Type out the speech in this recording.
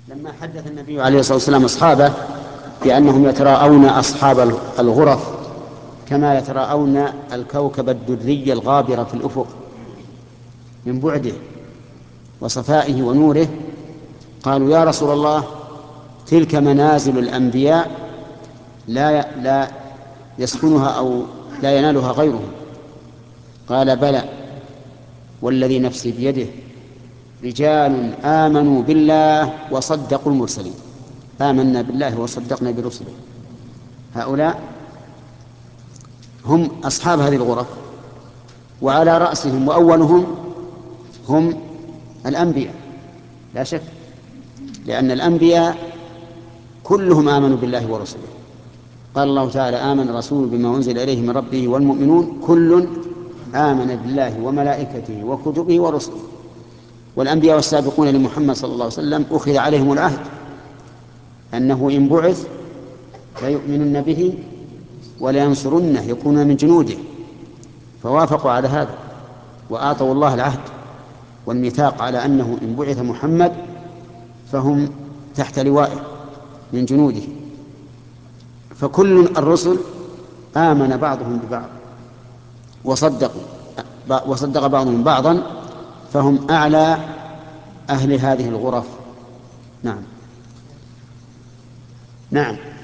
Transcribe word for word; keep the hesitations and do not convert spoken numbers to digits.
لما حدث النبي عليه الصلاة والسلام أصحابه بأنهم يتراءون أصحاب الغرف كما يتراءون الكوكب الدري الغابر في الأفق من بعده وصفائه ونوره، قالوا يا رسول الله تلك منازل الأنبياء لا لا يسكنها أو لا ينالها غيرهم. قال بلى والذي نفسي بيده رجال آمنوا بالله وصدقوا المرسلين. آمنا بالله وصدقنا برسله، هؤلاء هم أصحاب هذه الغرف، وعلى رأسهم وأولهم هم الأنبياء لا شك، لأن الأنبياء كلهم آمنوا بالله ورسله. قال الله تعالى آمن الرسول بما أنزل إليه من ربه والمؤمنون كل آمن بالله وملائكته وكتبه ورسله. والأنبياء والسابقون لمحمد صلى الله عليه وسلم أخذ عليهم العهد أنه إن بعث ليؤمنن به ولينصرنه يكونون من جنوده، فوافقوا على هذا وآتوا الله العهد والميثاق على أنه إن بعث محمد فهم تحت لوائه من جنوده. فكل الرسل آمن بعضهم ببعض وصدقوا وصدق بعضهم بعضا، فهم أعلى أهل هذه الغرف. نعم نعم